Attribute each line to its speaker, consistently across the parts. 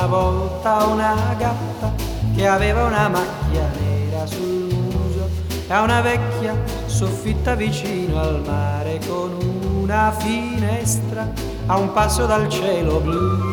Speaker 1: una volta una gatta che aveva una macchia nera sul muso e a una vecchia soffitta vicino al mare con una finestra a un passo dal cielo blu.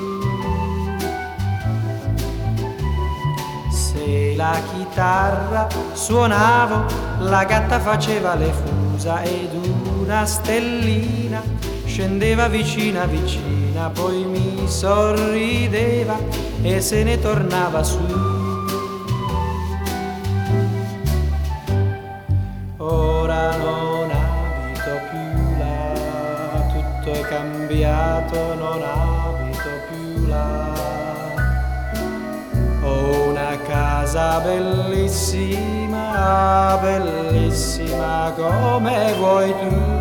Speaker 1: Se la chitarra suonavo, la gatta faceva le fusa ed una stellina scendeva vicina vicina, poi mi sorrideva e se ne tornava su. Ora non abito più là, tutto è cambiato, non abito più là. Ho una casa bellissima, bellissima come vuoi tu.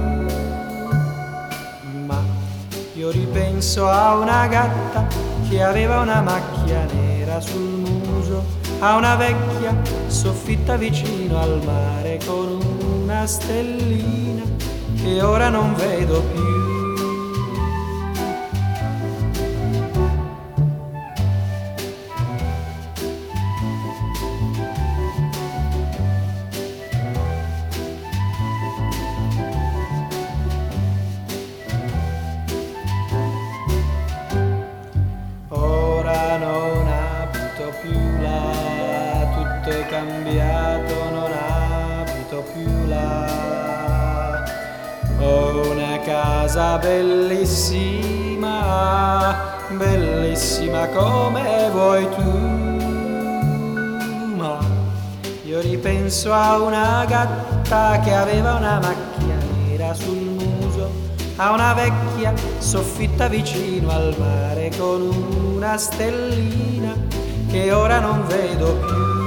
Speaker 1: Ma io ripenso a una gatta che aveva una macchia nera sul muso, a una vecchia soffitta vicino al mare con una stellina che ora non vedo più. Tutto è cambiato, non abito più là. Ho una casa bellissima, bellissima come vuoi tu. Ma io ripenso a una gatta che aveva una macchia nera sul muso, a una vecchia soffitta vicino al mare con una stellina che ora non vedo più.